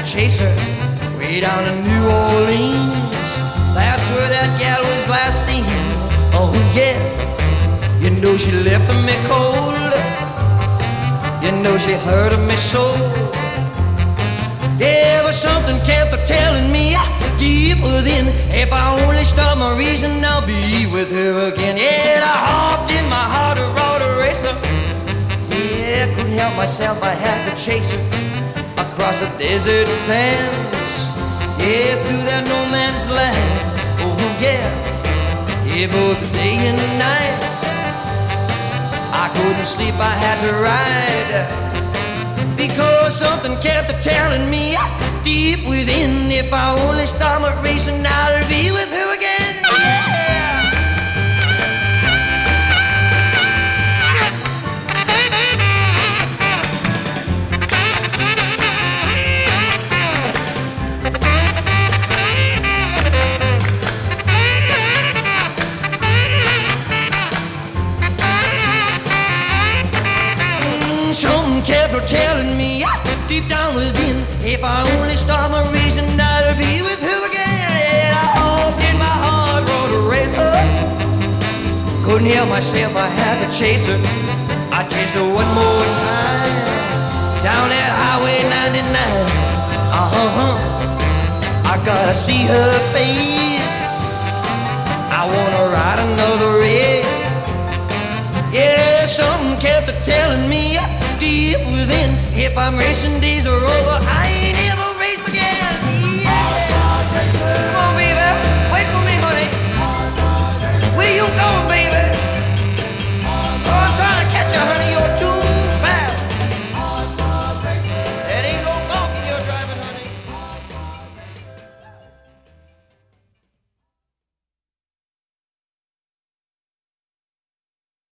chase her way down to New Orleans. That's where that gal was last seen. Oh yeah, you know she left me cold. You know she hurt me so. Yeah, but something kept telling me deep within, if I only stop my reason, I'll be with her again. Yeah, I hopped in my heart, a road racer. Yeah, couldn't help myself, I had to chase her across the desert sands. Yeah, through that no man's land. Oh yeah, yeah, both day and night. I couldn't sleep, I had to ride. Because something kept telling me deep within, if I only start my racing, I'll be with her again. Yeah. Something kept telling me deep down within, if I only start my reason, I'll be with her again. And I hopped in my heart, rode a racer. Couldn't help myself, I had to chase her. I chased her one more time down that Highway 99. I gotta see her face, I wanna ride another race. Yeah, something kept telling me deep within, if I'm racing days are over, I ain't ever